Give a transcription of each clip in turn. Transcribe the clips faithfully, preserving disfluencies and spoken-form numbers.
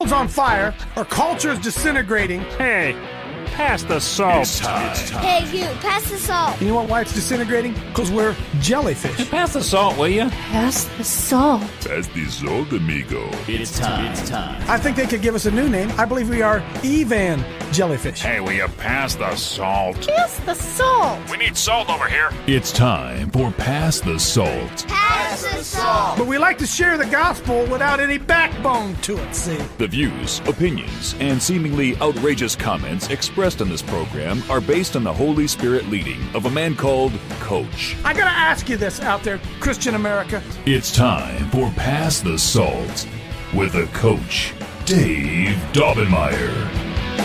on fire, our culture is disintegrating. Hey, pass the salt. It's time. It's time. Hey, you, pass the salt. You know what, why it's disintegrating? Because we're jellyfish. Pass the salt, will you? Pass the salt. Pass the salt, amigo. It's time. It's time. I think they could give us a new name. I believe we are Evan Jellyfish. Hey, will you pass the salt? Pass the salt. We need salt over here. It's time for Pass the Salt. Pass the salt. But we like to share the gospel without any backbone to it, see? The views, opinions, and seemingly outrageous comments expressed in this program are based on the Holy Spirit leading of a man called Coach. I gotta ask you this out there, Christian America. It's time for Pass the Salt with a Coach, Dave Daubenmire.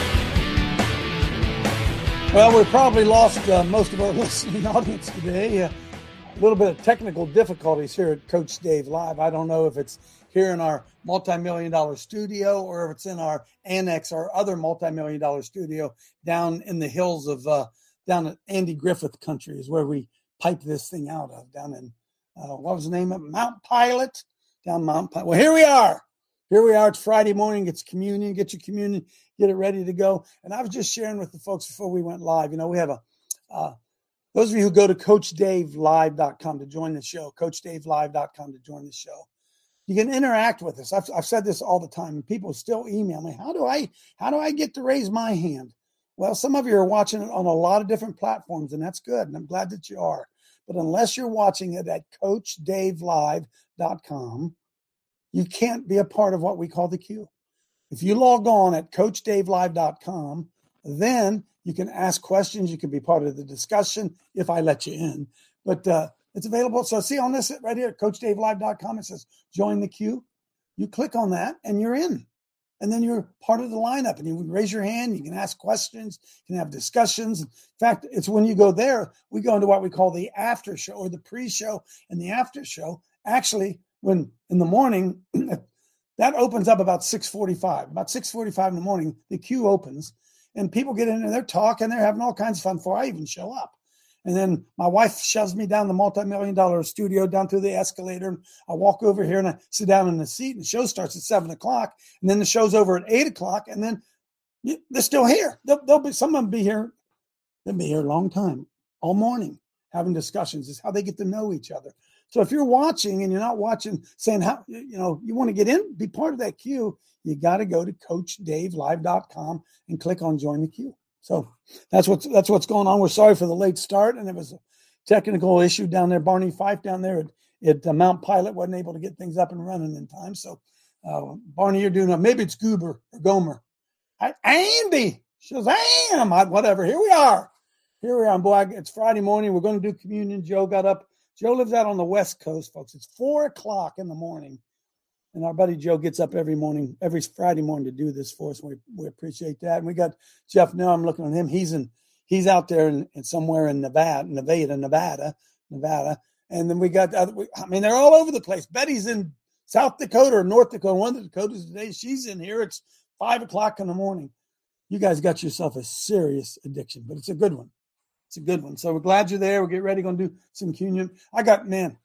Well, we probably lost uh, most of our listening audience today. Uh, a little bit of technical difficulties here at Coach Dave Live. I don't know if it's here in our multi-million dollar studio or if it's in our annex, our other multi-million dollar studio down in the hills of, uh, down at Andy Griffith country is where we pipe this thing out of, down in, uh, what was the name of it? Mount Pilot? Down Mount Pilot. Well, here we are. Here we are. It's Friday morning. It's communion. Get your communion. Get it ready to go. And I was just sharing with the folks before we went live. You know, we have a, uh, those of you who go to coach dave live dot com to join the show, coach dave live dot com to join the show. You can interact with us. I've, I've said this all the time, and people still email me. How do I, how do I get to raise my hand? Well, some of you are watching it on a lot of different platforms, and that's good. And I'm glad that you are. But unless you're watching it at coach dave live dot com, you can't be a part of what we call the queue. If you log on at coach dave live dot com, then you can ask questions. You can be part of the discussion if I let you in. But uh, it's available. So see on this right here, coach dave live dot com, it says join the queue. You click on that and you're in. And then you're part of the lineup. And you can raise your hand. You can ask questions. You can have discussions. In fact, it's when you go there, we go into what we call the after show or the pre-show and the after show. Actually, when in the morning, that opens up about six forty-five. About six forty-five in the morning, the queue opens, and people get in and they're talking. They're having all kinds of fun before I even show up. And then my wife shoves me down the multi-million dollar studio, down through the escalator. And I walk over here and I sit down in the seat, and the show starts at seven o'clock. And then the show's over at eight o'clock. And then they're still here. They'll, they'll be, some of them be here. They'll be here a long time, all morning, having discussions. It's how they get to know each other. So if you're watching and you're not watching, saying how, you know, you want to get in, be part of that queue, you got to go to coach dave live dot com and click on join the queue. So that's what's, that's what's going on. We're sorry for the late start. And there was a technical issue down there. Barney Fife down there at, at uh, Mount Pilot wasn't able to get things up and running in time. So uh, Barney, you're doing, a, maybe it's Goober or Gomer. I, Andy, Shazam, I, whatever. Here we are. Here we are. Boy, it's Friday morning. We're going to do communion. Joe got up. Joe lives out on the West Coast, folks. It's four o'clock in the morning. And our buddy Joe gets up every morning, every Friday morning to do this for us. We we appreciate that. And we got Jeff now. I'm looking at him. He's in, he's out there in, in somewhere in Nevada, Nevada, Nevada, Nevada. And then we got, other, we, I mean, they're all over the place. Betty's in South Dakota or North Dakota. One of the Dakotas today. She's in here. It's five o'clock in the morning. You guys got yourself a serious addiction, but it's a good one. It's a good one. So we're glad you're there. We'll get ready. Going to do some communion. I got, man,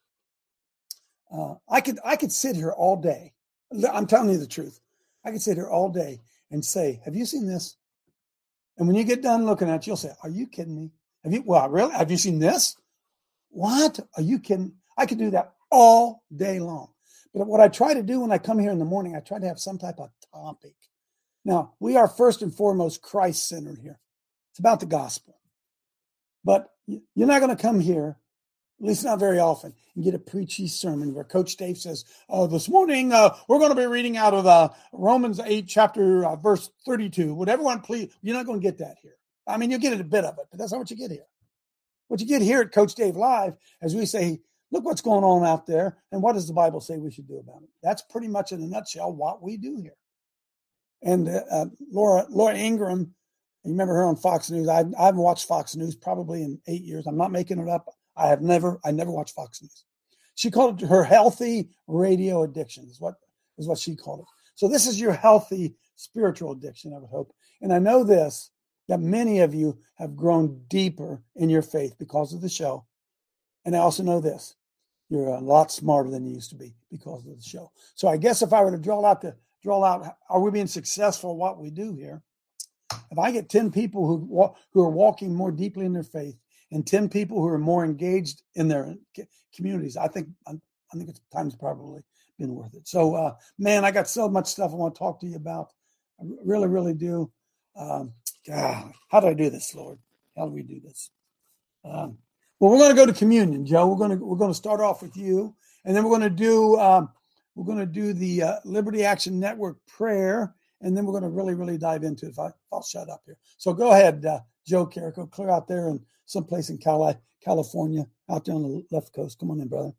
uh, I could I could sit here all day. I'm telling you the truth. I could sit here all day and say, have you seen this? And when you get done looking at it, you'll say, are you kidding me? Have you, well, really? Have you seen this? What? Are you kidding? I could do that all day long. But what I try to do when I come here in the morning, I try to have some type of topic. Now, we are first and foremost Christ-centered here. It's about the gospel. But you're not going to come here, at least not very often, and get a preachy sermon where Coach Dave says, oh, this morning uh, we're going to be reading out of uh, Romans eight, chapter uh, verse thirty-two. Would everyone please? You're not going to get that here. I mean, you'll get a bit of it, but that's not what you get here. What you get here at Coach Dave Live, as we say, look what's going on out there, and what does the Bible say we should do about it? That's pretty much in a nutshell what we do here. And uh, uh, Laura, Laura Ingraham, you remember her on Fox News. I, I haven't watched Fox News probably in eight years. I'm not making it up. I have never, I never watched Fox News. She called it her healthy radio addiction is what, is what she called it. So this is your healthy spiritual addiction, I would hope. And I know this, that many of you have grown deeper in your faith because of the show. And I also know this, you're a lot smarter than you used to be because of the show. So I guess if I were to draw out the, draw out, are we being successful at what we do here? If I get ten people who walk, who are walking more deeply in their faith, and ten people who are more engaged in their communities, I think I think it's time's probably been worth it. So, uh, man, I got so much stuff I want to talk to you about. I really, really do. Um, God, how do I do this, Lord? How do we do this? Um, well, we're going to go to communion, Joe. We're going to we're going to start off with you, and then we're going to do um, we're going to do the uh, Liberty Action Network prayer, and then we're going to really, really dive into it. If, I, if I'll shut up here. So go ahead, uh, Joe Carrico, clear out there in someplace in Cali, California, out there on the left coast. Come on in, brother.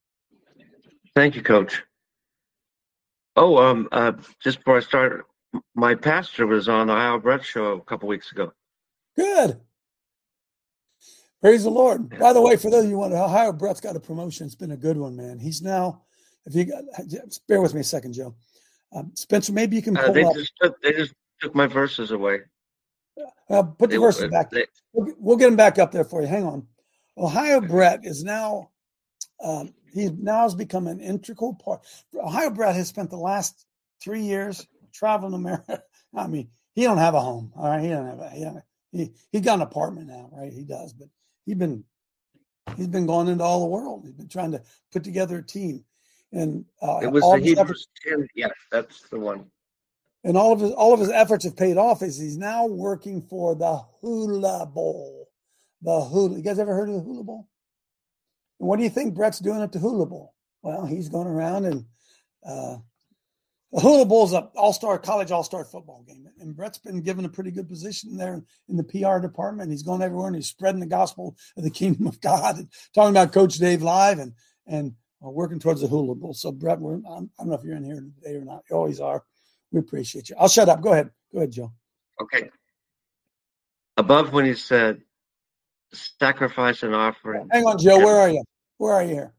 Thank you, Coach. Oh, um, uh, just before I start, my pastor was on the Ohio Brett show a couple weeks ago. Good. Praise the Lord. By the way, for those of you who wonder, Ohio Brett's got a promotion. It's been a good one, man. He's now, if you got, bear with me a second, Joe. Um, Spencer, maybe you can pull uh, they up. Just took, they just took my verses away. Uh, put the They- verses back. they- We'll, we'll get them back up there for you. Hang on. Ohio Brett is now, um, he now has become an integral part. Ohio Brett has spent the last three years traveling America. I mean, he don't have a home. All right, he don't have a. He don't, he he got an apartment now, right? He does, but he's been he's been going into all the world. He's been trying to put together a team, and uh, It was all the of his efforts, Hebrews ten. Yeah, that's the one. and all of his all of his efforts have paid off. Is he's now working for the Hula Bowl, the Hula. You guys ever heard of the Hula Bowl? And what do you think Brett's doing at the Hula Bowl? Well, he's going around and uh, the Hula Bowl's an all-star college all-star football game, and Brett's been given a pretty good position there in the P R department. He's going everywhere and he's spreading the gospel of the kingdom of God and talking about Coach Dave live and and uh, working towards the Hula Bowl. So Brett, we're, I don't know if you're in here today or not. You always are. We appreciate you. I'll shut up. Go ahead. Go ahead, Joe. Okay. Above when he said, sacrifice and offering. Hang on, Joe. Where are you? Where are you here?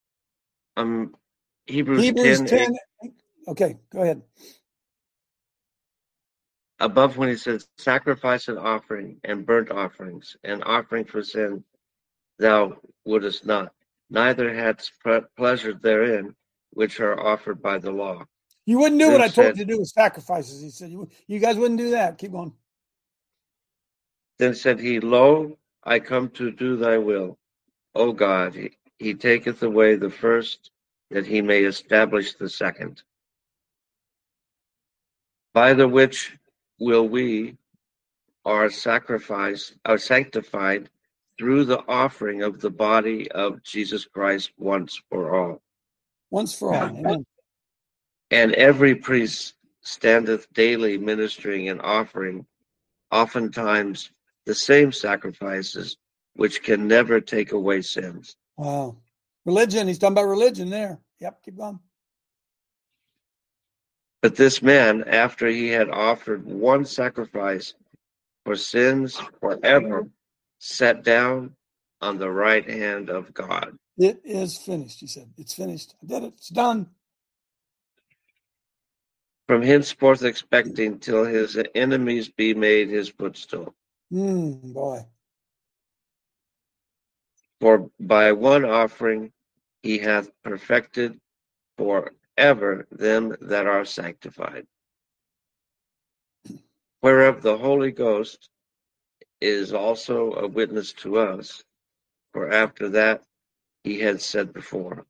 Um, Hebrews, Hebrews ten. ten. Okay, go ahead. Above when he says, sacrifice and offering and burnt offerings and offering for sin, thou wouldest not, neither hadst pre- pleasure therein, which are offered by the law. You wouldn't do Then what I told said- you to do with sacrifices. He said, you, you guys wouldn't do that. Keep going. Then said he, Lo, I come to do thy will. O God, he, he taketh away the first, that he may establish the second. By the which will we are sacrificed, are sanctified through the offering of the body of Jesus Christ once for all. Once for all. Amen. And every priest standeth daily ministering and offering, oftentimes the same sacrifices, which can never take away sins. Wow. Religion. He's talking about religion there. Yep, keep going. But this man, after he had offered one sacrifice for sins forever, sat down on the right hand of God. It is finished, he said. It's finished. I did it. It's done. From henceforth expecting till his enemies be made his footstool. Mm, boy. For by one offering he hath perfected forever them that are sanctified. Whereof the Holy Ghost is also a witness to us, for after that he had said before,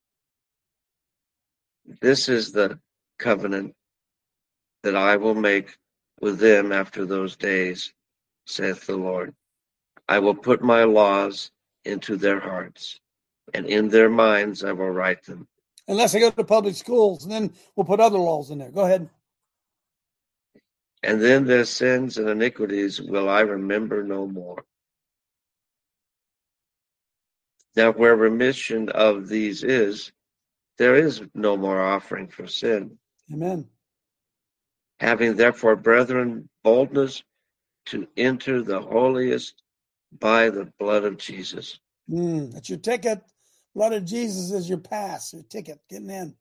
this is the covenant that I will make with them after those days, saith the Lord. I will put my laws into their hearts, and in their minds I will write them. Unless I go to public schools, and then we'll put other laws in there. Go ahead. And then their sins and iniquities will I remember no more. Now where remission of these is, there is no more offering for sin. Amen. Having therefore, brethren, boldness to enter the holiest by the blood of Jesus. Mm, that's your ticket. Blood of Jesus is your pass, your ticket, getting in.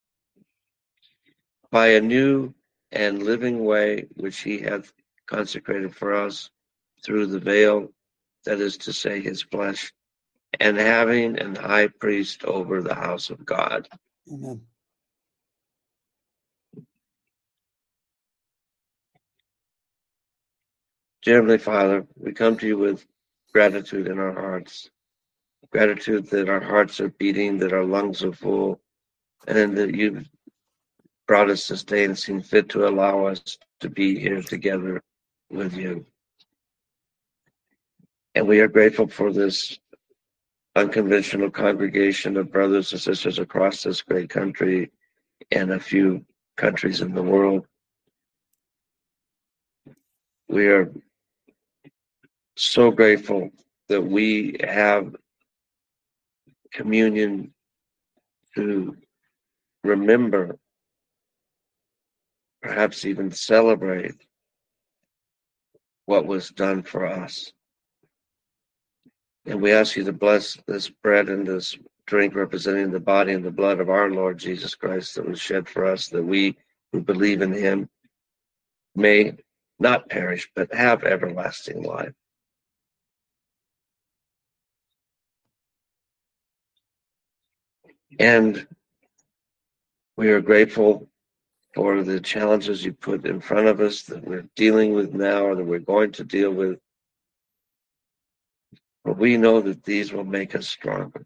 By a new and living way which he hath consecrated for us through the veil, that is to say, his flesh, and having an high priest over the house of God. Amen. Dear Heavenly Father, we come to you with gratitude in our hearts. Gratitude that our hearts are beating, that our lungs are full, and that you've brought us this day and seen fit to allow us to be here together with you. And we are grateful for this unconventional congregation of brothers and sisters across this great country and a few countries in the world. We are so grateful that we have communion to remember, perhaps even celebrate what was done for us. And we ask you to bless this bread and this drink representing the body and the blood of our Lord Jesus Christ that was shed for us, that we who believe in him may not perish, but have everlasting life. And we are grateful for the challenges you put in front of us that we're dealing with now or that we're going to deal with. But we know that these will make us stronger.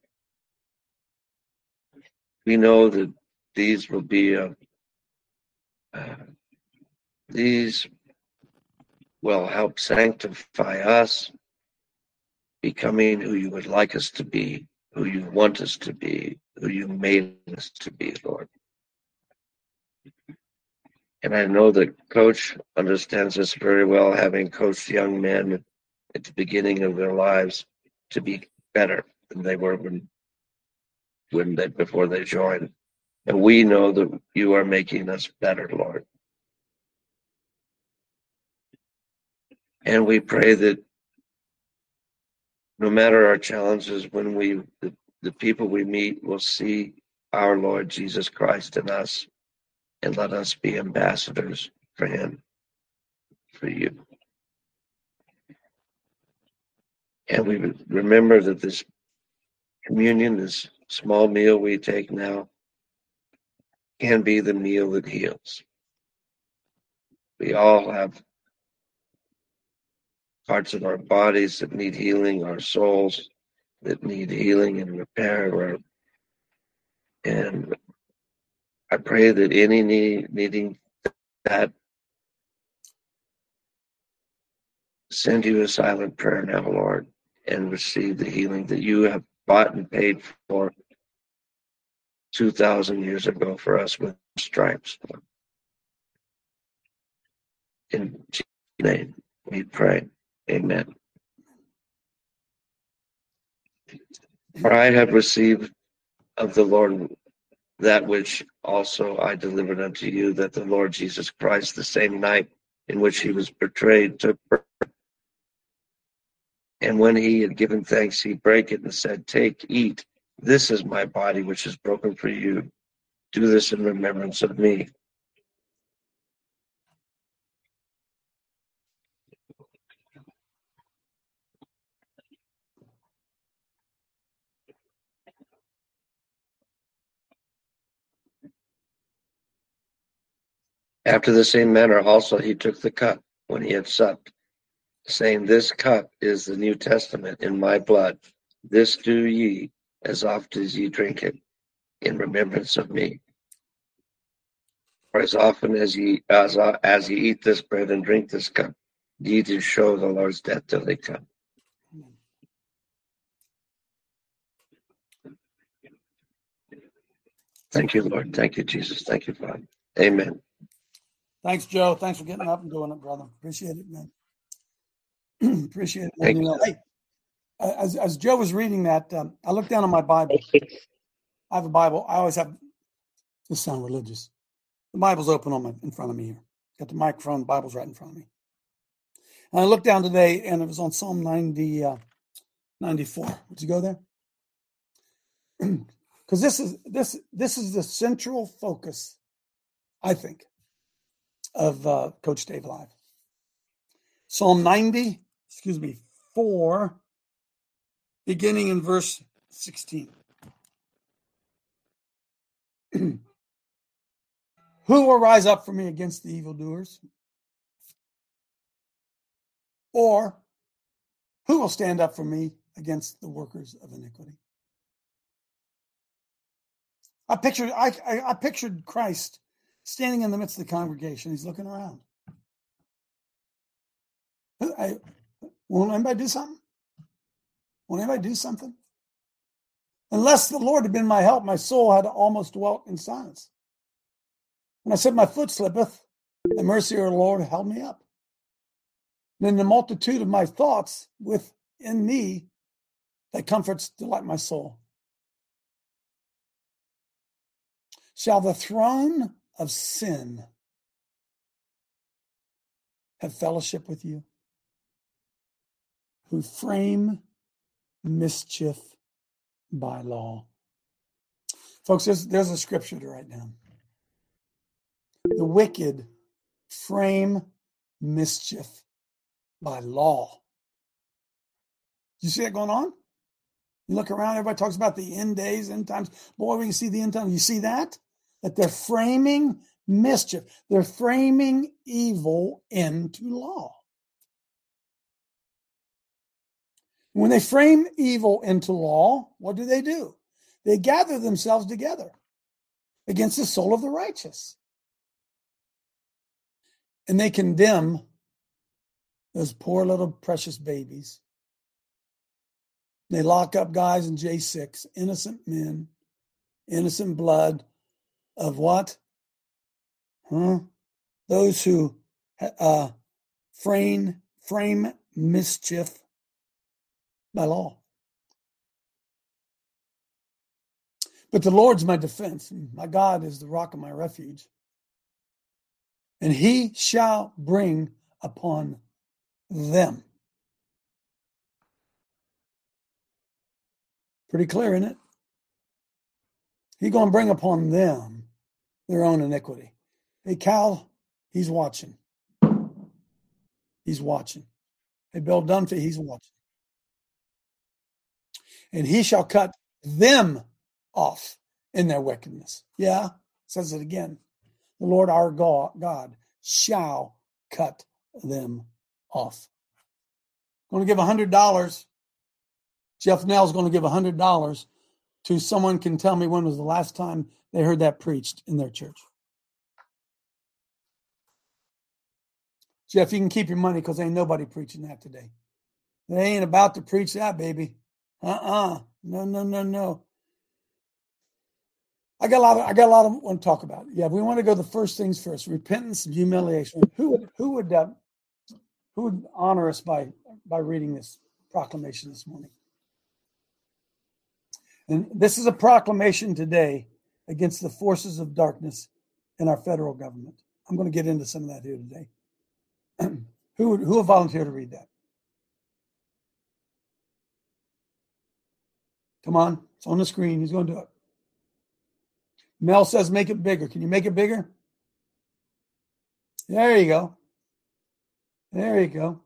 We know that these will be, a, uh, these will help sanctify us, becoming who you would like us to be, who you want us to be, who you made us to be, Lord. And I know that Coach understands this very well, having coached young men at the beginning of their lives to be better than they were when, when they, before they joined. And we know that you are making us better, Lord. And we pray that no matter our challenges, when we, the, the people we meet will see our Lord Jesus Christ in us, and let us be ambassadors for him, for you. And we remember that this communion, this small meal we take now, can be the meal that heals. We all have parts of our bodies that need healing, our souls that need healing and repair. And I pray that any need, needing that, send you a silent prayer now, Lord, and receive the healing that you have bought and paid for two thousand years ago for us with stripes. In Jesus' name we pray. Amen. For I have received of the Lord that which also I delivered unto you, that the Lord Jesus Christ, the same night in which he was betrayed, took bread. And when he had given thanks, he brake it and said, Take, eat. This is my body, which is broken for you. Do this in remembrance of me. After the same manner also he took the cup when he had supped, saying, This cup is the New Testament in my blood. This do ye as oft as ye drink it, in remembrance of me. For as often as ye as, as ye eat this bread and drink this cup, ye do show the Lord's death till he come. Thank you, Lord. Thank you, Jesus. Thank you, Father. Amen. Thanks, Joe. Thanks for getting up and doing it, brother. Appreciate it, man. Appreciate it. Thank you. you. Know, hey, as, as Joe was reading that, um, I looked down on my Bible. I have a Bible. I always have, this sound religious. The Bible's open on my in front of me here. Got the microphone, the Bible's right in front of me. And I looked down today, and it was on Psalm ninety, uh, ninety-four. Would you go there? Because this is this this is the central focus, I think, of uh, Coach Dave Live. Psalm ninety, excuse me, four, beginning in verse sixteen. Who will rise up for me against the evildoers? Or who will stand up for me against the workers of iniquity? I pictured, I, I, I pictured Christ standing in the midst of the congregation. He's looking around. I, won't anybody do something? Won't anybody do something? Unless the Lord had been my help, my soul had almost dwelt in silence. When I said my foot slippeth, the mercy of the Lord held me up. And in the multitude of my thoughts within me, that comforts delight my soul. Shall the throne of sin have fellowship with you, who frame mischief by law? Folks, there's, there's a scripture to write down. The wicked frame mischief by law. You see that going on? You look around, everybody talks about the end days, end times. Boy, we can see the end times. You see that? That they're framing mischief. They're framing evil into law. When they frame evil into law, what do they do? They gather themselves together against the soul of the righteous. And they condemn those poor little precious babies. They lock up guys in J six, innocent men, innocent blood of what? Huh? Those who uh, frame, frame mischief by law. But the Lord's my defense. My God is the rock of my refuge. And he shall bring upon them. Pretty clear, isn't it? He's going to bring upon them their own iniquity. Hey, Cal, he's watching. He's watching. Hey, Bill Dunphy, he's watching. And he shall cut them off in their wickedness. Yeah, says it again. The Lord our God shall cut them off. I'm going to give one hundred dollars. Jeff Nell's going to give one hundred dollars to someone can tell me when was the last time they heard that preached in their church. Jeff, you can keep your money because ain't nobody preaching that today. They ain't about to preach that, baby. Uh-uh. No, no, no, no. I got a lot of I got a lot of want to talk about. Yeah, we want to go the first things first. Repentance and humiliation. Who would who would uh, who would honor us by by reading this proclamation this morning? And this is a proclamation today against the forces of darkness in our federal government. I'm going to get into some of that here today. who would who will volunteer to read that? Come on, it's on the screen. He's going to do it. Mel says make it bigger. Can you make it bigger? There you go. There you go.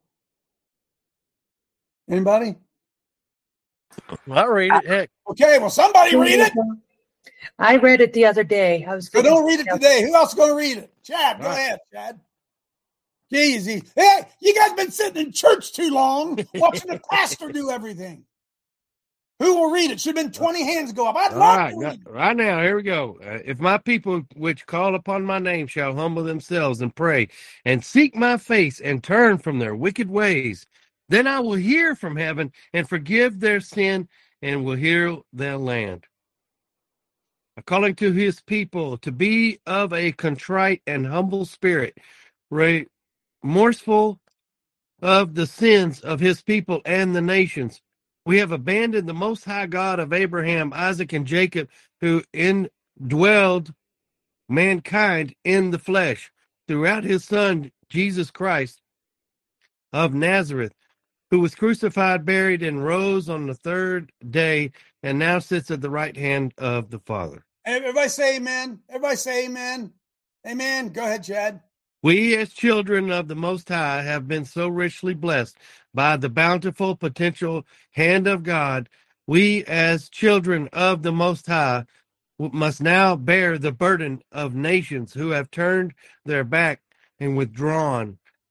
Anybody? I'll read it. Heck. Okay, well, somebody read it. I read it the other day. I was. So don't read it today. Who else is going to read it? Chad, go ahead, Chad. Easy. Hey, you guys been sitting in church too long, watching the pastor do everything. Who will read it? Should have been twenty hands go up. I'd All love right, to read it. right now, here we go. Uh, if my people which call upon my name shall humble themselves and pray and seek my face and turn from their wicked ways, then I will hear from heaven and forgive their sin and will heal their land. According to his people, to be of a contrite and humble spirit, remorseful of the sins of his people and the nations. We have abandoned the Most High God of Abraham, Isaac, and Jacob, who indwelled mankind in the flesh throughout his Son, Jesus Christ of Nazareth, who was crucified, buried, and rose on the third day, and now sits at the right hand of the Father. Everybody say amen. Everybody say amen. Amen. Go ahead, Chad. We, as children of the Most High, have been so richly blessed by the bountiful potential hand of God. We, as children of the Most High, must now bear the burden of nations who have turned their back and withdrawn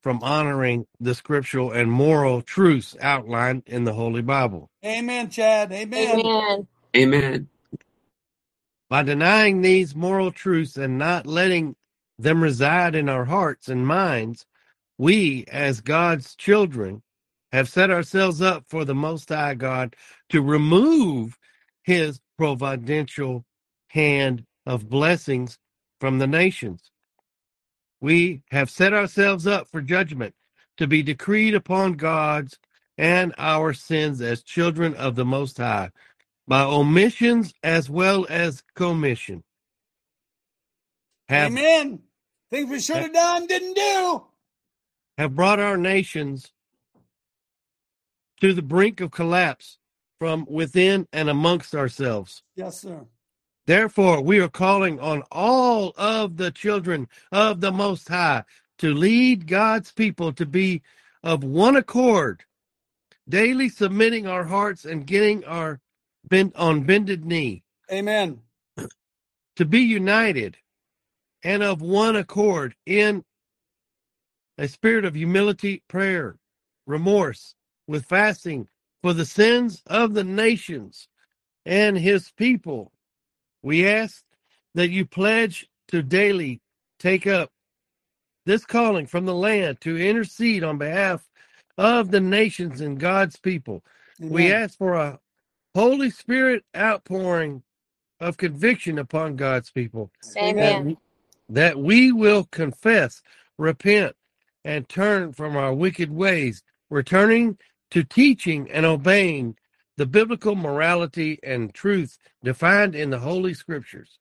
from honoring the scriptural and moral truths outlined in the Holy Bible. Amen, Chad. Amen. Amen. Amen. By denying these moral truths and not letting them reside in our hearts and minds, we, as God's children, have set ourselves up for the Most High God to remove his providential hand of blessings from the nations. We have set ourselves up for judgment to be decreed upon God's and our sins as children of the Most High, by omissions as well as commission. Have, Amen. Things we should have done, didn't do. Have brought our nations to the brink of collapse from within and amongst ourselves. Yes, sir. Therefore, we are calling on all of the children of the Most High to lead God's people to be of one accord, daily submitting our hearts and getting our bent on bended knee. Amen. To be united and of one accord in a spirit of humility, prayer, remorse, with fasting for the sins of the nations and his people. We ask that you pledge to daily take up this calling from the land to intercede on behalf of the nations and God's people. Amen. We ask for a Holy Spirit outpouring of conviction upon God's people. Amen. That, that we will confess, repent, and turn from our wicked ways, returning to teaching and obeying the biblical morality and truth defined in the Holy Scriptures.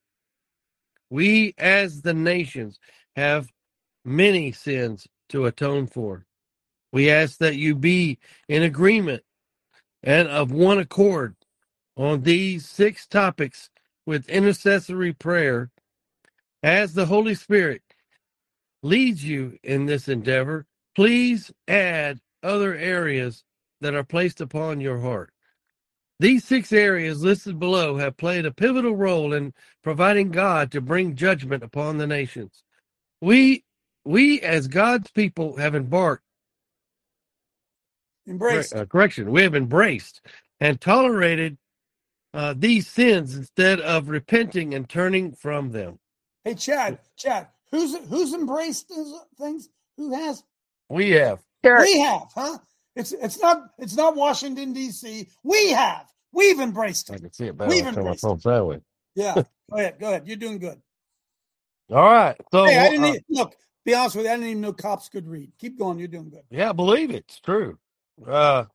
We, as the nations, have many sins to atone for. We ask that you be in agreement and of one accord on these six topics with intercessory prayer as the Holy Spirit leads you in this endeavor. Please add other areas that are placed upon your heart. These six areas listed below have played a pivotal role in providing God to bring judgment upon the nations. We, we as God's people have embarked, embraced, uh, correction, we have embraced and tolerated uh, these sins instead of repenting and turning from them. Hey, Chad, Chad, who's who's embraced these things? Who has? We have. We have, huh? It's it's not it's not Washington D C. We have. We've embraced it. I can see it better. We've embraced it. That way. Yeah. Go ahead. Go ahead. You're doing good. All right. So hey, I didn't uh, even, look. Be honest with you. I didn't even know cops could read. Keep going. You're doing good. Yeah, I believe it. It's true. Uh,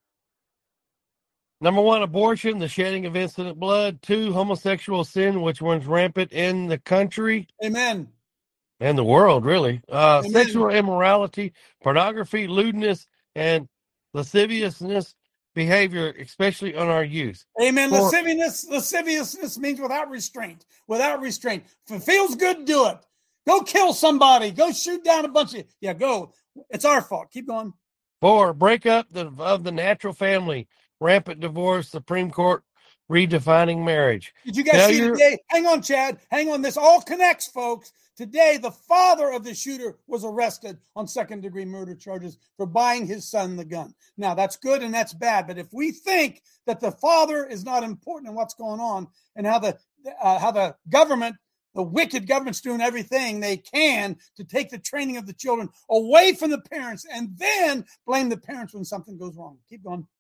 number one, abortion, the shedding of innocent blood. Two, homosexual sin, which runs rampant in the country. Amen. And the world, really. Uh, sexual immorality, pornography, lewdness, and lasciviousness behavior, especially on our youth. Amen. For, lasciviousness, lasciviousness means without restraint. Without restraint. If it feels good, do it. Go kill somebody. Go shoot down a bunch of yeah. Go. It's our fault. Keep going. Four, breakup the, of the natural family, rampant divorce, Supreme Court redefining marriage. Did you guys Failure. see today? Hang on, Chad. Hang on. This all connects, folks. Today, the father of the shooter was arrested on second-degree murder charges for buying his son the gun. Now, that's good and that's bad, but if we think that the father is not important in what's going on and how the uh, how the government, the wicked government's doing everything they can to take the training of the children away from the parents and then blame the parents when something goes wrong. Keep going.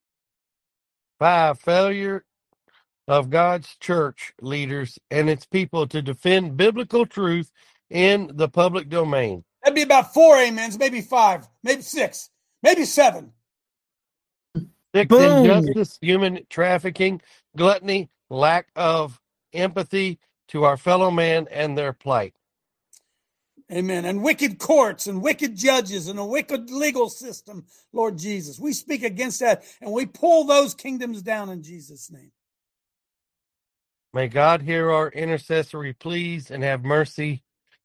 Five, failure of God's church leaders and its people to defend biblical truth in the public domain. That'd be about four amens, maybe five, maybe six, maybe seven. Six, Boom. Injustice, human trafficking, gluttony, lack of empathy to our fellow man and their plight. Amen. And wicked courts and wicked judges and a wicked legal system, Lord Jesus. We speak against that and we pull those kingdoms down in Jesus' name. May God hear our intercessory pleas and have mercy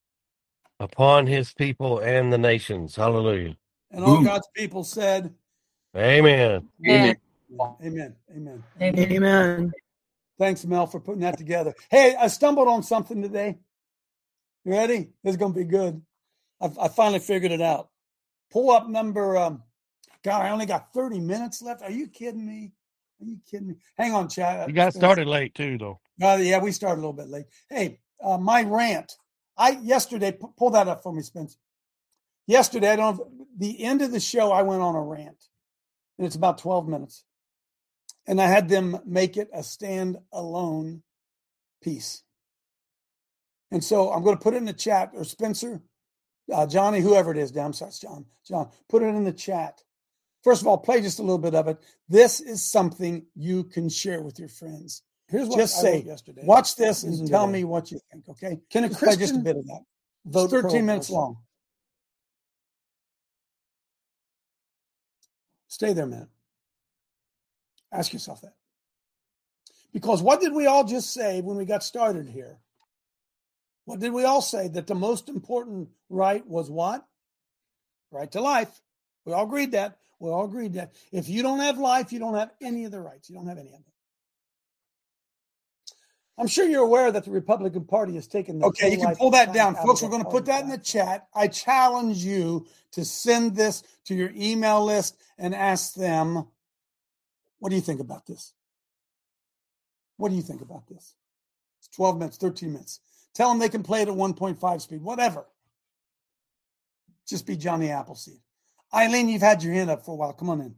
upon his people and the nations. Hallelujah. And all Ooh. God's people said, Amen. Amen. Amen. Amen. Amen. Amen. Thanks, Mel, for putting that together. Hey, I stumbled on something today. You ready? This is going to be good. I, I finally figured it out. pull up number, um, God, I only got thirty minutes left. Are you kidding me? Are you kidding me? Hang on, Chad. You got started late too, though. Uh, yeah, we started a little bit late. Hey, uh, my rant. I yesterday, p- pull that up for me, Spence. Yesterday, I don't know, the end of the show, I went on a rant, and it's about twelve minutes. And I had them make it a stand-alone piece. And so I'm going to put it in the chat, or Spencer, uh, Johnny, whoever it is, damn, I'm sorry, it's John, John, put it in the chat. First of all, play just a little bit of it. This is something you can share with your friends. Here's what just I say, yesterday. Watch this and tell me what you think, okay? Can a just Christian play just a bit of that? Vote it's thirteen minutes long. Stay there, man. Ask yourself that. Because what did we all just say when we got started here? What did we all say? That the most important right was what? Right to life. We all agreed that. We all agreed that. If you don't have life, you don't have any of the rights. You don't have any of them. I'm sure you're aware that the Republican Party has taken the Okay, you can pull that down. Folks, we're going to put that in the chat. I challenge you to send this to your email list and ask them, what do you think about this? What do you think about this? It's twelve minutes, thirteen minutes. Tell them they can play it at one point five speed, whatever. Just be Johnny Appleseed. Eileen, you've had your hand up for a while. Come on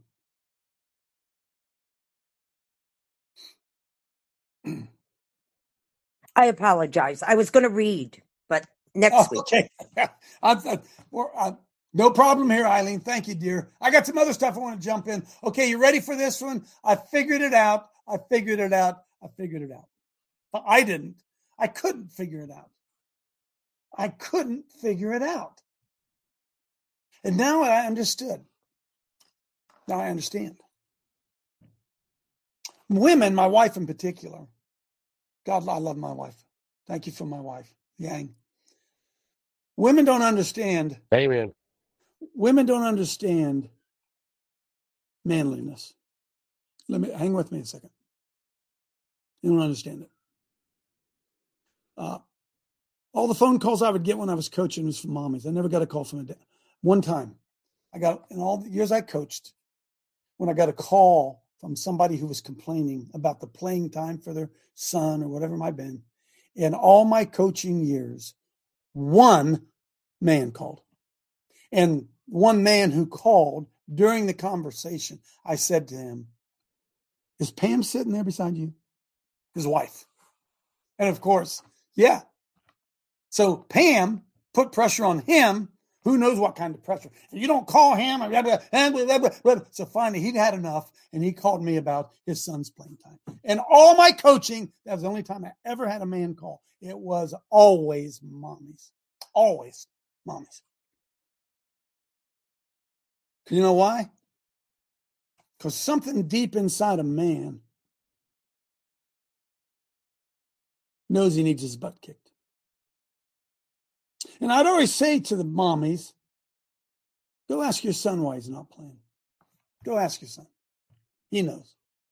in. I apologize. I was going to read, but next oh, week. Okay. I'm, I'm, I'm, no problem here, Eileen. Thank you, dear. I got some other stuff I want to jump in. Okay, you ready for this one? I figured it out. I figured it out. I figured it out. But I didn't. I couldn't figure it out. I couldn't figure it out. And now I understood. Now I understand. Women, my wife in particular, God, I love my wife. Thank you for my wife, Yang. Women don't understand. Amen. Women don't understand manliness. Let me hang with me a second. You don't understand it. Uh, all the phone calls I would get when I was coaching was from mommies. I never got a call from a dad. One time, I got in all the years I coached, when I got a call from somebody who was complaining about the playing time for their son or whatever it might have been, in all my coaching years, one man called. And one man who called during the conversation, I said to him, is Pam sitting there beside you? His wife. And of course, yeah. So Pam put pressure on him. Who knows what kind of pressure? And you don't call him. So finally, he'd had enough, and he called me about his son's playing time. And all my coaching, that was the only time I ever had a man call. It was always mommies. Always mommies. You know why? Because something deep inside a man knows he needs his butt kicked. And I'd always say to the mommies, go ask your son why he's not playing. Go ask your son. He knows.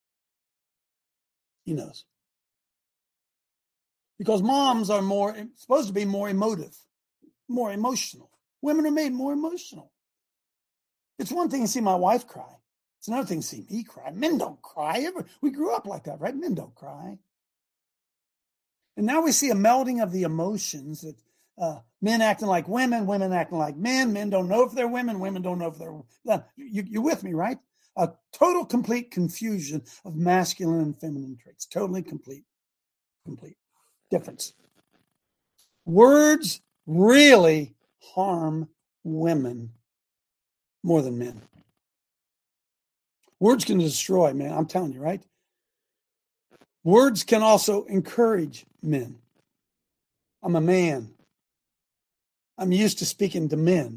He knows. Because moms are more supposed to be more emotive, more emotional. Women are made more emotional. It's one thing to see my wife cry. It's another thing to see me cry. Men don't cry. We grew up like that, right? Men don't cry. And now we see a melding of the emotions that uh, men acting like women, women acting like men. Men don't know if they're women. Women don't know if they're. Uh, you, you're with me, right? A total, complete confusion of masculine and feminine traits. Totally complete, complete difference. Words really harm women more than men. Words can destroy, man. I'm telling you, right? Words can also encourage men. I'm a man. I'm used to speaking to men.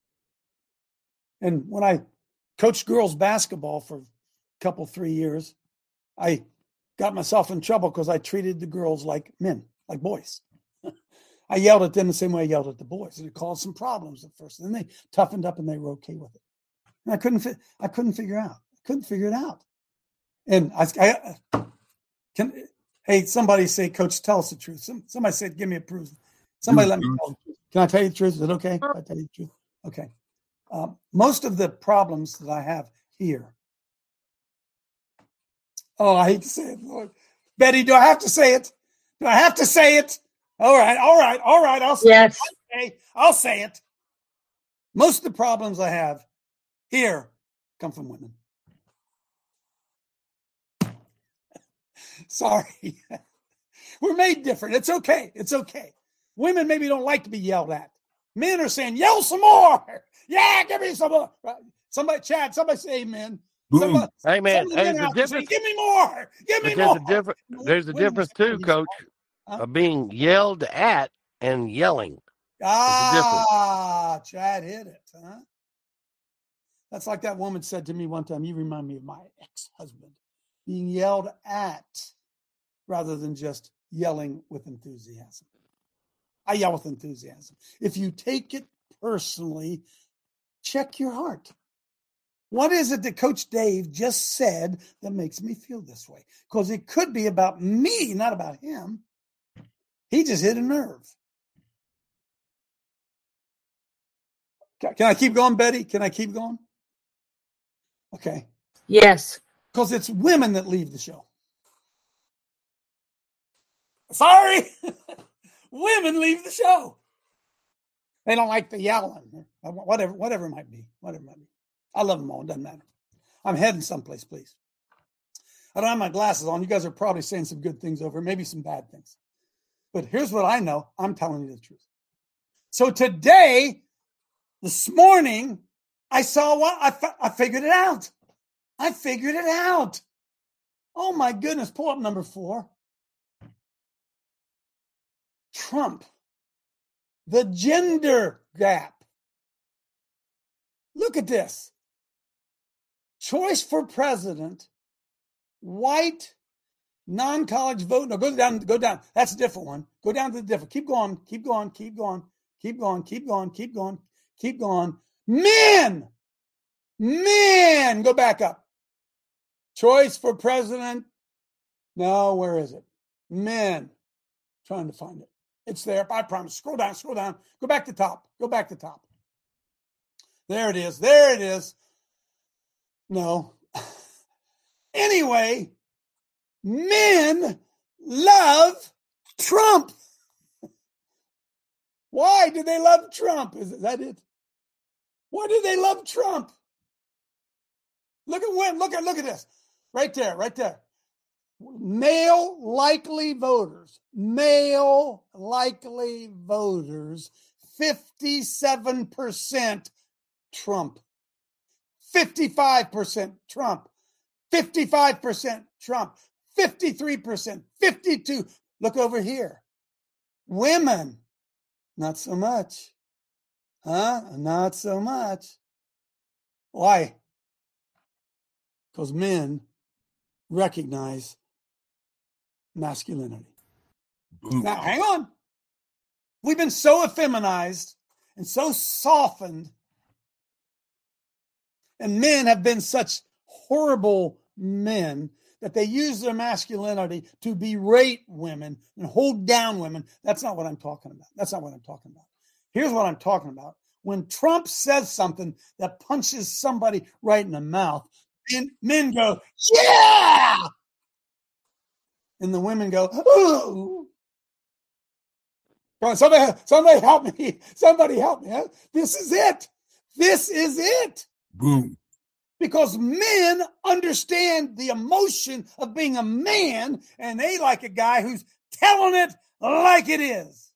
And when I coached girls basketball for a couple, three years, I got myself in trouble because I treated the girls like men, like boys. I yelled at them the same way I yelled at the boys. And it caused some problems at first. And then they toughened up and they were okay with it. And I couldn't, fi- I couldn't figure out. I couldn't figure it out. And I, I can, hey, somebody say, Coach, tell us the truth. Some, somebody said, give me a proof. Somebody let me tell the truth. Can I tell you the truth? Is it okay if I tell you the truth? Okay. Uh, most of the problems that I have here. Oh, I hate to say it, Lord. Betty, do I have to say it? Do I have to say it? All right, all right, all right. I'll say Yes. it. Okay, I'll say it. Most of the problems I have here come from women. Sorry. We're made different. It's okay. It's okay. Women maybe don't like to be yelled at. Men are saying, yell some more. Yeah, give me some more. Somebody, Chad, somebody say amen. Somebody, Hey, man, some of the hey, men the out there difference- say, give me more. Give me But there's more. a different there's a Women difference say, too, Coach, Huh? of being yelled at and yelling. Ah, Chad hit it, huh? That's like that woman said to me one time, you remind me of my ex-husband, being yelled at rather than just yelling with enthusiasm. I yell with enthusiasm. If you take it personally, check your heart. What is it that Coach Dave just said that makes me feel this way? Because it could be about me, not about him. He just hit a nerve. Can I keep going, Betty? Can I keep going? Okay. Yes. Because it's women that leave the show. Sorry. Women leave the show. They don't like the yelling. Whatever, whatever it might be. Whatever it might be. I love them all. It doesn't matter. I'm heading someplace, please. I don't have my glasses on. You guys are probably saying some good things over, maybe some bad things. But here's what I know. I'm telling you the truth. So today, this morning, I saw what I, fi- I figured it out. I figured it out. Oh my goodness. Pull up number four. Trump. The gender gap. Look at this. Choice for president, white, non-college vote. No, go down, go down. That's a different one. Go down to the different. Keep going, keep going, keep going, keep going, keep going, keep going, keep going. Men! Men! Go back up. Choice for president. No, where is it? Men. Trying to find it. It's there. I promise. Scroll down, scroll down. Go back to top. Go back to top. There it is. There it is. No. Anyway, men love Trump. Why do they love Trump? Is that it? Why do they love Trump? Look at when, look at look at this. Right there, right there. Male likely voters. Male likely voters. fifty-seven percent Trump. fifty-five percent Trump. fifty-five percent Trump. fifty-three percent. fifty-two. Look over here. Women. Not so much. Huh? Not so much. Why? Because men recognize masculinity. Now, hang on. We've been so effeminized and so softened, and men have been such horrible men that they use their masculinity to berate women and hold down women. That's not what I'm talking about. That's not what I'm talking about. Here's what I'm talking about. When Trump says something that punches somebody right in the mouth, and men go, yeah! And the women go, ooh. Come on, somebody, somebody help me. Somebody help me. This is it. This is it. Boom. Because men understand the emotion of being a man, and they like a guy who's telling it like it is.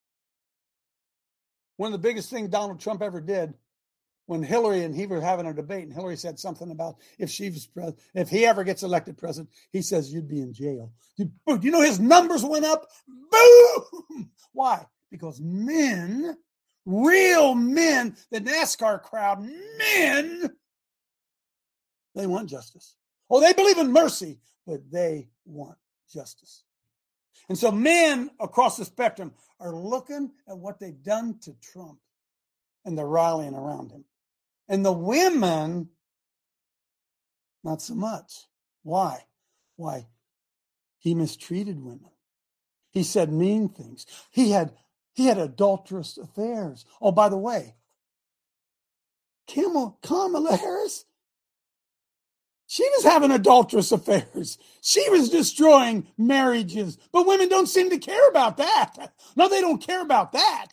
One of the biggest things Donald Trump ever did, when Hillary and he were having a debate, and Hillary said something about if she was pres- if he ever gets elected president, he says you'd be in jail. You, you know his numbers went up? Boom! Why? Because men, real men, the NASCAR crowd, men, they want justice. Oh, they believe in mercy, but they want justice. And so men across the spectrum are looking at what they've done to Trump, and they're rallying around him. And the women, not so much. Why? Why? He mistreated women. He said mean things. He had he had adulterous affairs. Oh, by the way, Kamala, Kamala Harris, she was having adulterous affairs. She was destroying marriages. But women don't seem to care about that. No, they don't care about that.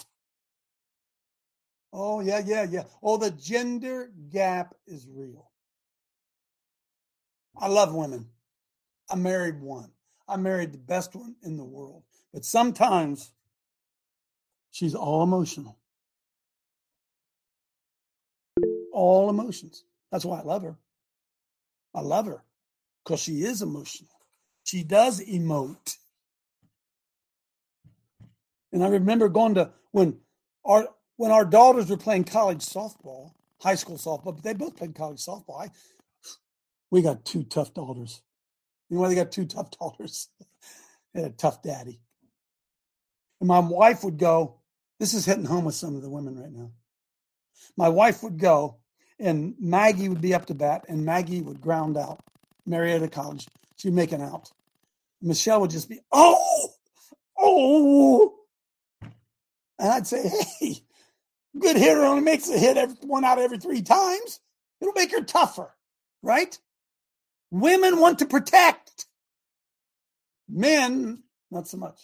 Oh, yeah, yeah, yeah. Oh, the gender gap is real. I love women. I married one. I married the best one in the world. But sometimes she's all emotional. All emotions. That's why I love her. I love her because she is emotional. She does emote. And I remember going to when our when our daughters were playing college softball, high school softball, but they both played college softball. I, we got two tough daughters. You know why they got two tough daughters? They had a tough daddy. And my wife would go, this is hitting home with some of the women right now. My wife would go, and Maggie would be up to bat, and Maggie would ground out. Marietta College, she'd make an out. Michelle would just be, oh, oh. And I'd say, hey, good hitter only makes a hit every, one out every three times. It'll make her tougher, right? Women want to protect. Men, not so much.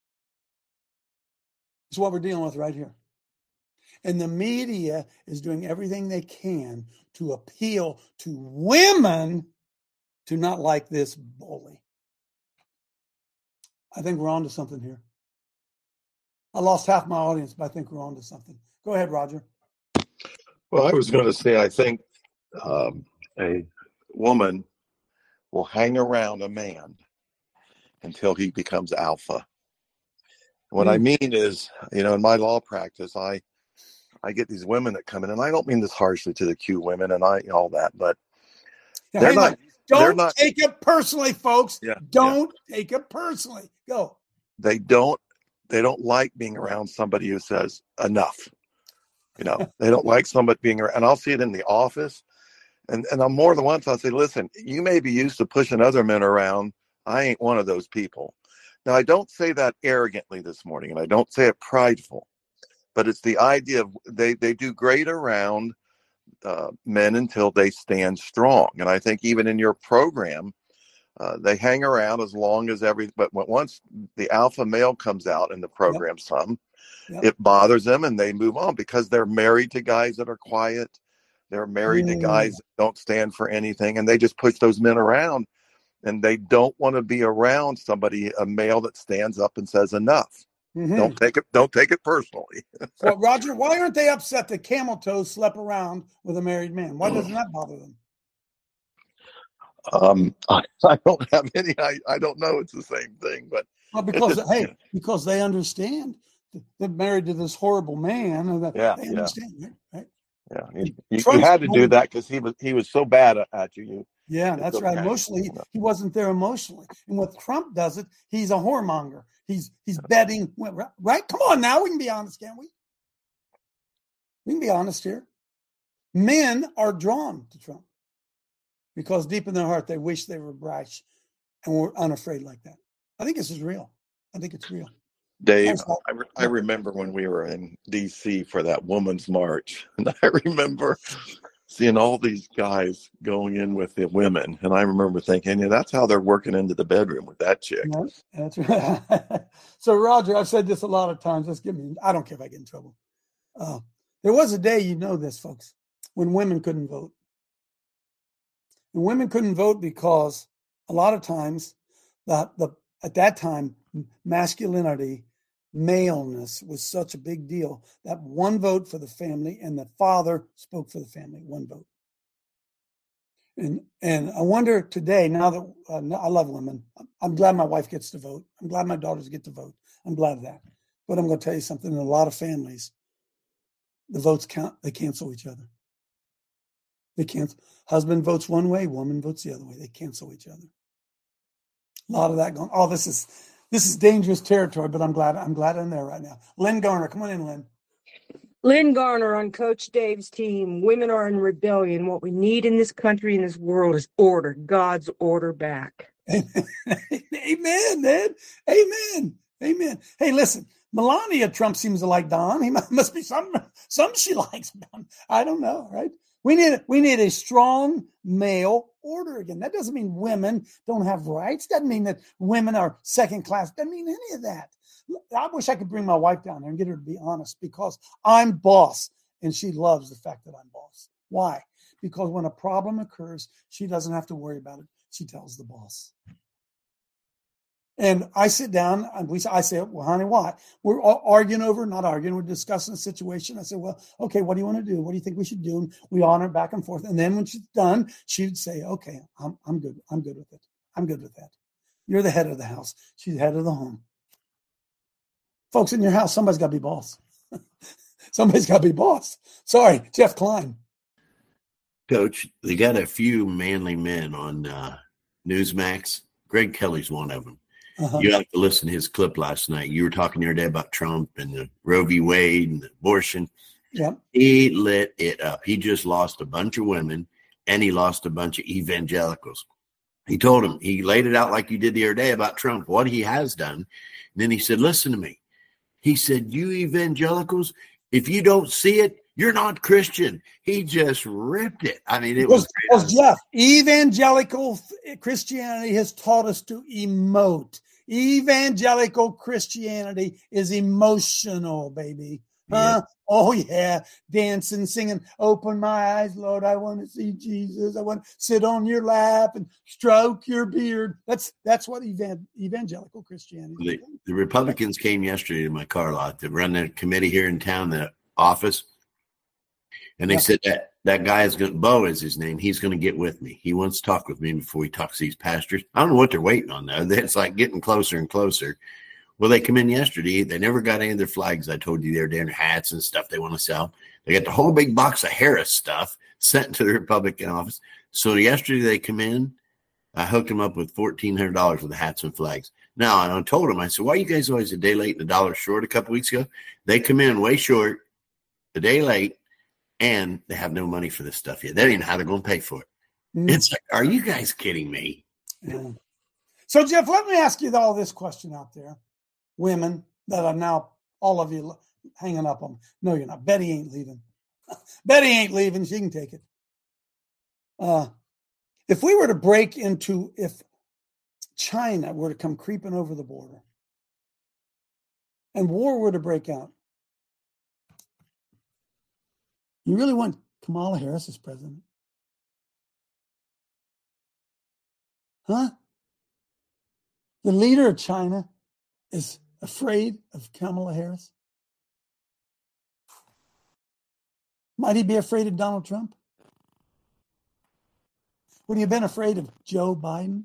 It's what we're dealing with right here. And the media is doing everything they can to appeal to women to not like this bully. I think we're on to something here. I lost half my audience, but I think we're on to something. Go ahead, Roger. Well, I was going to say, I think um, a woman will hang around a man until he becomes alpha. What mm. I mean is, you know, in my law practice, I I get these women that come in, and I don't mean this harshly to the Q women and I all that, but now, they're not. On. Don't they're not, take it personally, folks. Yeah, don't yeah. take it personally. Go. They don't. They don't like being around somebody who says enough. You know, they don't like somebody being around, and I'll see it in the office. And and I'm more than once I'll say, listen, you may be used to pushing other men around. I ain't one of those people. Now, I don't say that arrogantly this morning, and I don't say it prideful, but it's the idea of they, they do great around uh, men until they stand strong. And I think even in your program, uh, they hang around as long as every, but once the alpha male comes out in the program, yep. some, yep. it bothers them and they move on because they're married to guys that are quiet. They're married mm. to guys that don't stand for anything, and they just push those men around. And they don't want to be around somebody, a male that stands up and says enough. Mm-hmm. Don't take it. Don't take it personally. Well, Roger, why aren't they upset that Camel Toe slept around with a married man? Why doesn't that bother them? Um, I, I don't have any. I, I don't know. It's the same thing, but well, because just, hey, because they understand they're married to this horrible man, and yeah, they understand, yeah. right? Yeah, you, you, you had to do that because he was he was so bad at you. you Yeah, that's right. Emotionally, he, he wasn't there emotionally. And when Trump does it, he's a whoremonger. He's he's betting, right? Come on now, we can be honest, can't we? We can be honest here. Men are drawn to Trump because deep in their heart, they wish they were brash and were unafraid like that. I think this is real. I think it's real. Dave, I, re- I remember when we were in D C for that Women's March, and I remember seeing all these guys going in with the women, and I remember thinking, yeah, that's how they're working into the bedroom with that chick. That's, that's right. So, Roger, I've said this a lot of times. Let's give me. I don't care if I get in trouble. Uh, there was a day, you know this, folks, when women couldn't vote. And women couldn't vote because a lot of times, the the at that time, masculinity, maleness was such a big deal that one vote for the family, and the father spoke for the family, one vote. And and I wonder today, now that uh, I love women, I'm glad my wife gets to vote. I'm glad my daughters get to vote. I'm glad of that. But I'm going to tell you something. In a lot of families, the votes count. They cancel each other. They cancel. Husband votes one way, woman votes the other way. They cancel each other. A lot of that going. Oh, this is this is dangerous territory. But I'm glad I'm glad I'm there right now. Lynn Garner, come on in, Lynn. Lynn Garner on Coach Dave's team. Women are in rebellion. What we need in this country, in this world, is order. God's order back. Amen, man. Amen. Amen. Hey, listen. Melania Trump seems to like Don. He must be some some she likes. I don't know, right? We need we need a strong male order again. That doesn't mean women don't have rights. Doesn't mean that women are second class. Doesn't mean any of that. I wish I could bring my wife down there and get her to be honest, because I'm boss and she loves the fact that I'm boss. Why? Because when a problem occurs, she doesn't have to worry about it. She tells the boss. And I sit down and we I say, well, honey, what? We're arguing over, not arguing, we're discussing the situation. I said, well, okay, what do you want to do? What do you think we should do? And we honor back and forth. And then when she's done, she'd say, okay, I'm I'm good. I'm good with it. I'm good with that. You're the head of the house. She's the head of the home. Folks, in your house, somebody's got to be boss. Somebody's got to be boss. Sorry, Jeff Klein. Coach, they got a few manly men on uh, Newsmax. Greg Kelly's one of them. Uh-huh. You have to listen to his clip last night. You were talking the other day about Trump and the Roe v. Wade and the abortion. Yeah. He lit it up. He just lost a bunch of women and he lost a bunch of evangelicals. He told him, he laid it out like you did the other day about Trump, what he has done. And then he said, listen to me. He said, you evangelicals, if you don't see it, you're not Christian. He just ripped it. I mean, it was, was, was Jeff. Evangelical Christianity has taught us to emote. Evangelical Christianity is emotional, baby. Huh? Yeah. Oh, yeah. Dancing, singing, open my eyes, Lord. I want to see Jesus. I want to sit on your lap and stroke your beard. That's that's what evan- evangelical Christianity is. The, the Republicans came yesterday to my car lot to run the committee here in town, the office. And they yeah. said that that guy is going to, Bo is his name. He's going to get with me. He wants to talk with me before he talks to these pastors. I don't know what they're waiting on, though. It's like getting closer and closer. Well, they come in yesterday. They never got any of their flags. I told you they're their hats and stuff they want to sell. They got the whole big box of Harris stuff sent to the Republican office. So yesterday they come in. I hooked them up with fourteen hundred dollars for the hats and flags. Now, I told them, I said, why are you guys always a day late and a dollar short a couple weeks ago? They come in way short, a day late, and they have no money for this stuff yet. They don't even know how they're going to pay for it. Mm. It's like, are you guys kidding me? Yeah. So, Jeff, let me ask you all this question out there. Women that are now, all of you hanging up on, no, you're not. Betty ain't leaving. Betty ain't leaving. She can take it. Uh, if we were to break into, if China were to come creeping over the border and war were to break out, you really want Kamala Harris as president? Huh? The leader of China is afraid of Kamala Harris? Might he be afraid of Donald Trump? Would he have been afraid of Joe Biden?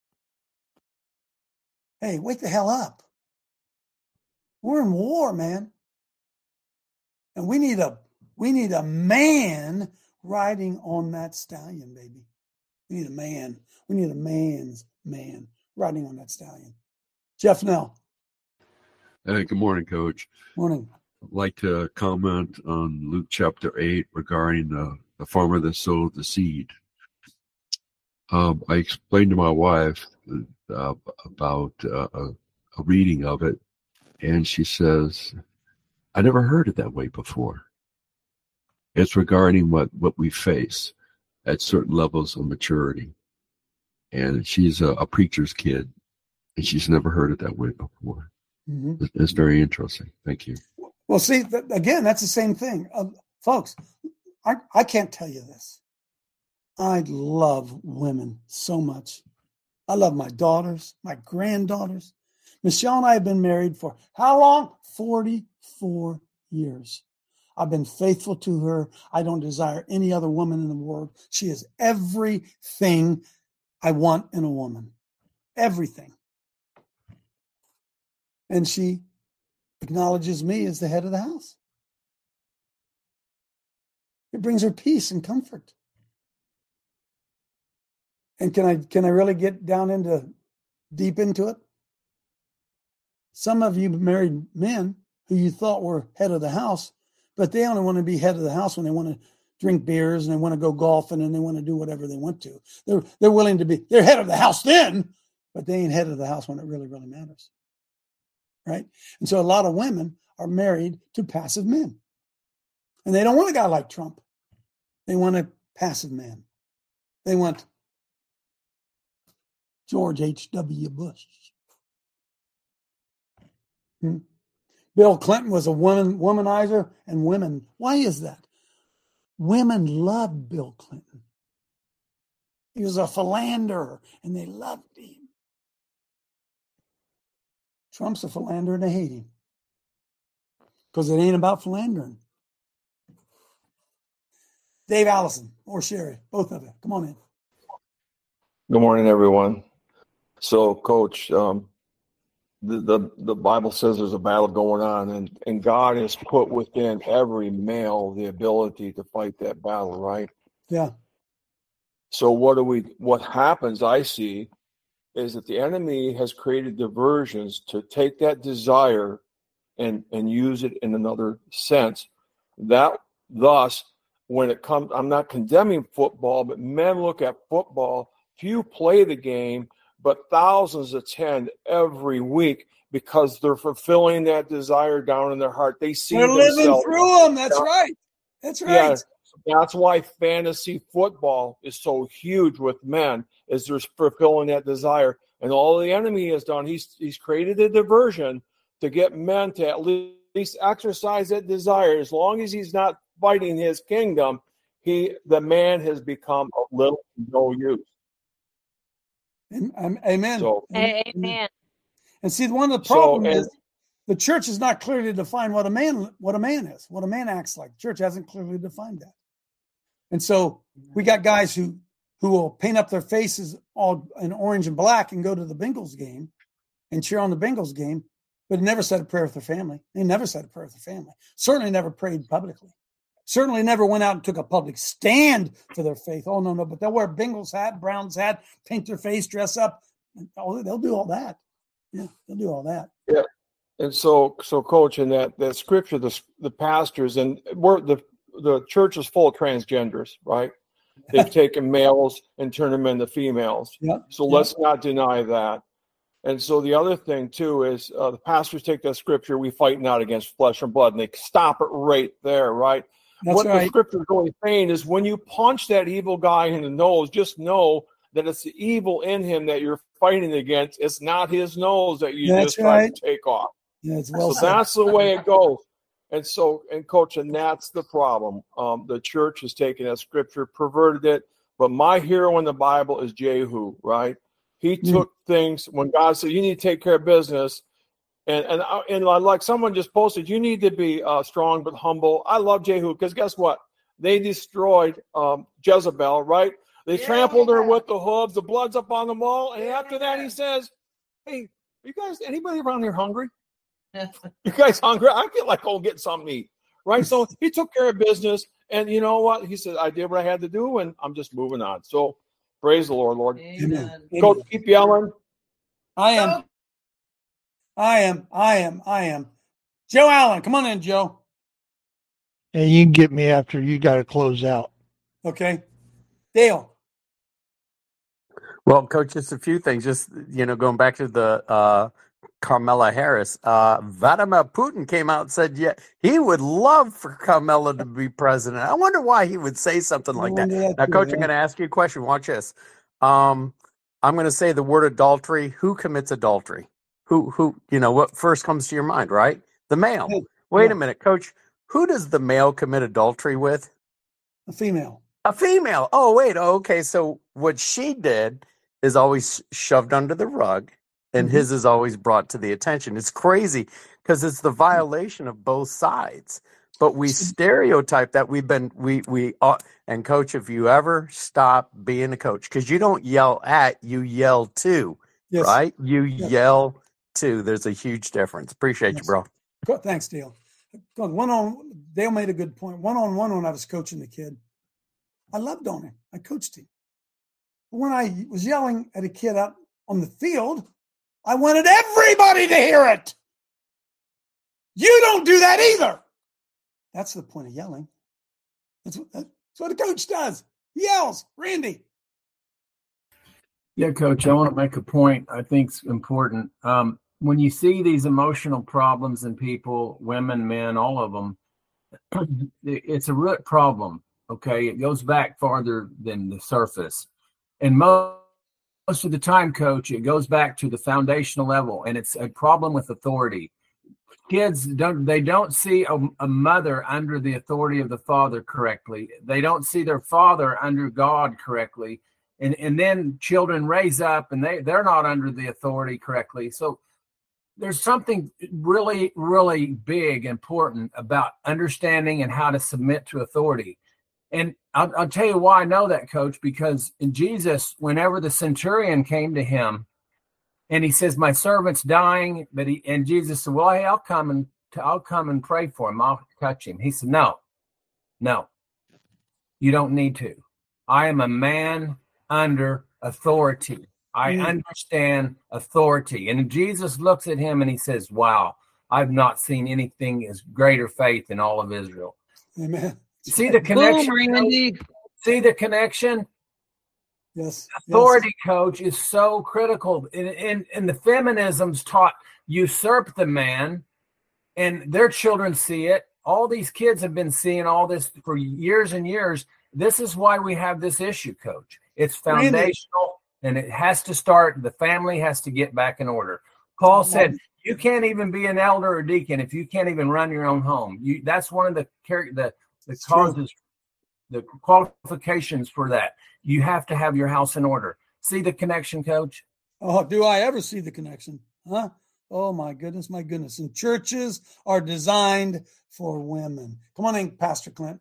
Hey, wake the hell up. We're in war, man. And we need a we need a man riding on that stallion, baby. We need a man. We need a man's man riding on that stallion. Jeff Nell. Hey, good morning, Coach. Morning. I'd like to comment on Luke chapter eight regarding the, the farmer that sowed the seed. Um, I explained to my wife uh, about uh, a, a reading of it, and she says, I never heard it that way before. It's regarding what, what we face at certain levels of maturity. And she's a, a preacher's kid, and she's never heard it that way before. Mm-hmm. It's very interesting. Thank you. Well, see, th- again, that's the same thing. Uh, folks, I, I can't tell you this. I love women so much. I love my daughters, my granddaughters. Michelle and I have been married for how long? forty-four years. I've been faithful to her. I don't desire any other woman in the world. She is everything I want in a woman. Everything. And she acknowledges me as the head of the house. It brings her peace and comfort. And can I can I really get down into deep into it? Some of you married men who you thought were head of the house, but they only want to be head of the house when they want to drink beers and they want to go golfing and they want to do whatever they want to. They're they're willing to be, they're head of the house then, but they ain't head of the house when it really, really matters. Right? And so a lot of women are married to passive men. And they don't want a guy like Trump. They want a passive man. They want George H W. Bush. Hmm. Bill Clinton was a woman womanizer, and women. Why is that? Women loved Bill Clinton. He was a philanderer, and they loved him. Trump's a philanderer, and they hate him because it ain't about philandering. Dave Allison or Sherry, both of you, come on in. Good morning, everyone. So, Coach, um, the, the the Bible says there's a battle going on, and, and God has put within every male the ability to fight that battle, right? Yeah. So what do we? What happens? I see is that the enemy has created diversions to take that desire and and use it in another sense. That thus, when it comes, I'm not condemning football, but men look at football. Few play the game, but thousands attend every week because they're fulfilling that desire down in their heart. They see they're living themselves. through them. That's right. That's right. Yeah, that's why fantasy football is so huge with men, is they're fulfilling that desire. And all the enemy has done, he's he's created a diversion to get men to at least exercise that desire. As long as he's not fighting his kingdom, he the man has become of little to no use. Amen. So, Amen. And see, one of the problems so, and, is the church has not clearly defined what a man what a man is, what a man acts like. The church hasn't clearly defined that. And so we got guys who who will paint up their faces all in orange and black and go to the Bengals game and cheer on the Bengals game, but never said a prayer with their family. They never said a prayer with their family. Certainly never prayed publicly. Certainly never went out and took a public stand for their faith. Oh, no, no, but they'll wear a Bengals hat, Browns hat, paint their face, dress up. Oh, they'll do all that. Yeah, they'll do all that. Yeah. And so, so Coach, in that, that scripture, the, the pastors, and we're, the, the church is full of transgenders, right? They've taken males and turned them into females. Yep. So Yep. let's not deny that. And so the other thing, too, is uh, the pastors take that scripture, we fight not against flesh and blood, and they stop it right there, right? That's what right. the scripture is really saying is when you punch that evil guy in the nose, just know that it's the evil in him that you're fighting against. It's not his nose that you That's just try right. to take off. Yeah, it's well so said. that's the way it goes. And so, and Coach, and that's the problem. Um, the church has taken that scripture, perverted it. But my hero in the Bible is Jehu, right? He Mm. took things when God said, you need to take care of business. And and and like someone just posted, you need to be uh, strong but humble. I love Jehu because guess what? They destroyed um, Jezebel, right? They Yeah. trampled her with the hooves. The blood's up on the wall. And after that, he says, hey, you guys, anybody around here hungry? You guys hungry? I feel like I'll get something to eat, right? So he took care of business. And you know what? He said, I did what I had to do, and I'm just moving on. So praise the Lord, Lord. Amen. Coach, keep yelling. I am. I am. I am. I am. Joe Allen, come on in, Joe. And you can get me after you got to close out. Okay. Dale. Well, Coach, just a few things. Just, you know, going back to the uh, Carmela Harris, uh, Vladimir Putin came out and said, yeah, he would love for Carmela to be president. I wonder why he would say something like that. wonder that Now, too, Coach, yeah. I'm going to ask you a question. Watch this. Um, I'm going to say the word adultery. Who commits adultery? Who, who, you know, what first comes to your mind, right? The male. Hey, Wait yeah. a minute, Coach. Who does the male commit adultery with? A female. A female. Oh, wait. Oh, okay. So what she did is always shoved under the rug, and Mhm. his is always brought to the attention. It's crazy because it's the violation of both sides. But we stereotype that we've been we we uh, and Coach, if you ever stop being a coach, because you don't yell at, you yell to, Yes. right? You Yes. yell to. There's a huge difference. Appreciate you, Yes. bro. Go- Thanks, Dale. Go on, One on Dale made a good point. One on one when I was coaching the kid, I loved on him. I coached him. But when I was yelling at a kid out on the field, I wanted everybody to hear it. You don't do that either. That's the point of yelling. That's what, that's what a coach does. He yells. Randy. Yeah, Coach, I want to make a point I think is important. Um, when you see these emotional problems in people, women, men, all of them, it's a root problem Okay, it goes back farther than the surface, and most most of the time, Coach, it goes back to the foundational level, and it's a problem with authority. Kids don't they don't see a, a mother under the authority of the father correctly. They don't see their father under God correctly. And and then children raise up and they, they're not under the authority correctly. So there's something really, really big, important about understanding and how to submit to authority. And I'll, I'll tell you why I know that, Coach, because in Jesus, whenever the centurion came to him and he says, my servant's dying, but he, and Jesus said, well, hey, I'll come and I'll come and pray for him. I'll touch him. He said, no, no, you don't need to. I am a man under authority. I mm. understand authority. And Jesus looks at him and he says, wow, I've not seen anything as greater faith in all of Israel. Amen. See the connection? Boom, Randy. See the connection? Yes. Authority, yes. Coach, is so critical. And, and, and the feminisms taught usurp the man, and their children see it. All these kids have been seeing all this for years and years. This is why we have this issue, Coach. It's foundational, and it has to start. The family has to get back in order. Paul said, you can't even be an elder or deacon if you can't even run your own home. You, that's one of the the, the causes, the qualifications for that. You have to have your house in order. See the connection, Coach? Oh, do I ever see the connection? Huh? Oh, my goodness, my goodness. And churches are designed for women. Come on in, Pastor Clint.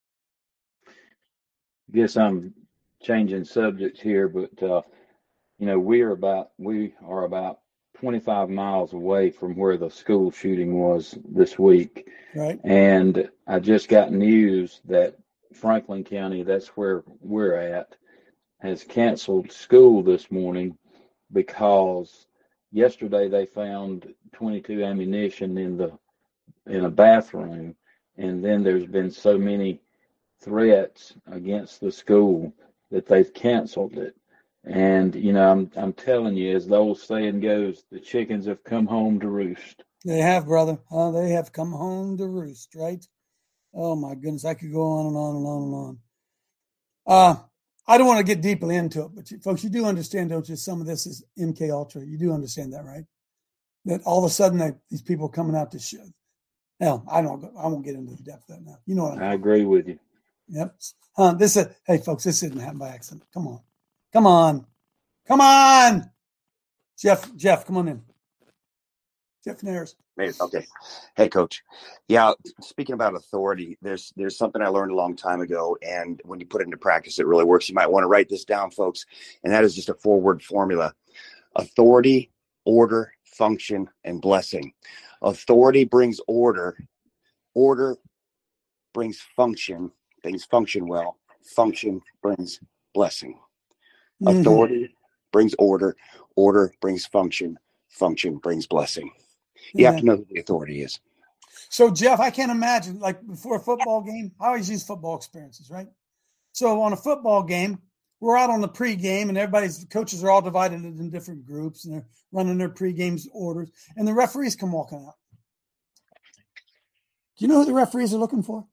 Guess I'm changing subjects here, but, uh, you know, we are about, we are about twenty-five miles away from where the school shooting was this week. Right. And I just got news that Franklin County, that's where we're at, has canceled school this morning because yesterday they found twenty-two ammunition in the in a bathroom, and then there's been so many threats against the school that they've canceled it. And you know, I'm I'm telling you, as the old saying goes, the chickens have come home to roost. They have, brother. Uh, they have come home to roost, right? Oh my goodness, I could go on and on and on and on. Uh, I don't want to get deeply into it, but you, folks, you do understand, don't you? Some of this is M K Ultra. You do understand that, right? That all of a sudden they, these people coming out to shit. Hell, I don't. I won't get into the depth of that now. You know what I mean? I agree with you. Yep. Uh, this is hey, folks. This didn't happen by accident. Come on, come on, come on, Jeff. Jeff, come on in. Jeff Nares. Okay. Hey, Coach. Yeah, speaking about authority, there's there's something I learned a long time ago, and when you put it into practice, it really works. You might want to write this down, folks, and that is just a four-word formula. Authority, order, function, and blessing. Authority brings order. Order brings function. Things function well. Function brings blessing. Mm-hmm. Authority brings order. Order brings function. Function brings blessing. You yeah. have to know who the authority is. So, Jeff, I can't imagine, like before a football game, I always use football experiences, right? So on a football game, we're out on the pregame, and everybody's the coaches are all divided in different groups, and they're running their pregame orders, and the referees come walking out. Do you know who the referees are looking for?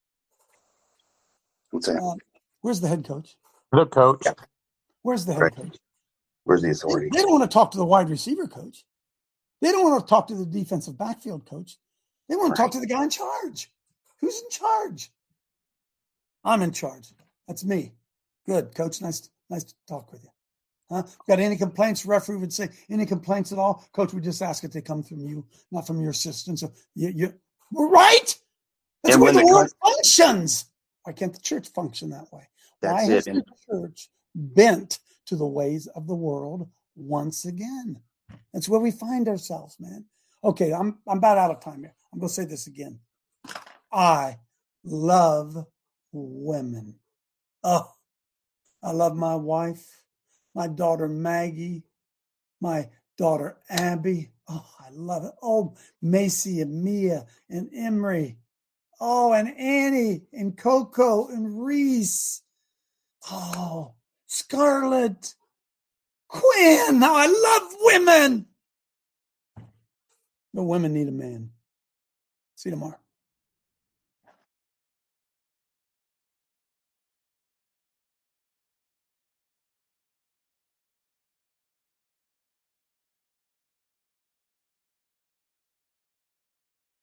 What's that? Uh, where's the head coach? The coach. Yeah. Where's the head Correct. coach? Where's the authority? They, they don't want to talk to the wide receiver coach. They don't want to talk to the defensive backfield coach. They want to Right. talk to the guy in charge. Who's in charge? I'm in charge. That's me. Good, coach. Nice, nice to talk with you. Huh? Got any complaints? Referee would say, any complaints at all? Coach would just ask if they come from you, not from your assistant. So you, you, we're right. That's And where when the the world coach- functions. Why can't the church function that way? That's Why it. has the And- church bent to the ways of the world once again? That's where we find ourselves, man. Okay, I'm I'm about out of time here. I'm going to say this again. I love women. Oh, I love my wife, my daughter Maggie, my daughter Abby. Oh, I love it. Oh, Macy and Mia and Emery. Oh, and Annie and Coco and Reese. Oh, Scarlett. Quinn. How I love women. But women need a man. See you tomorrow.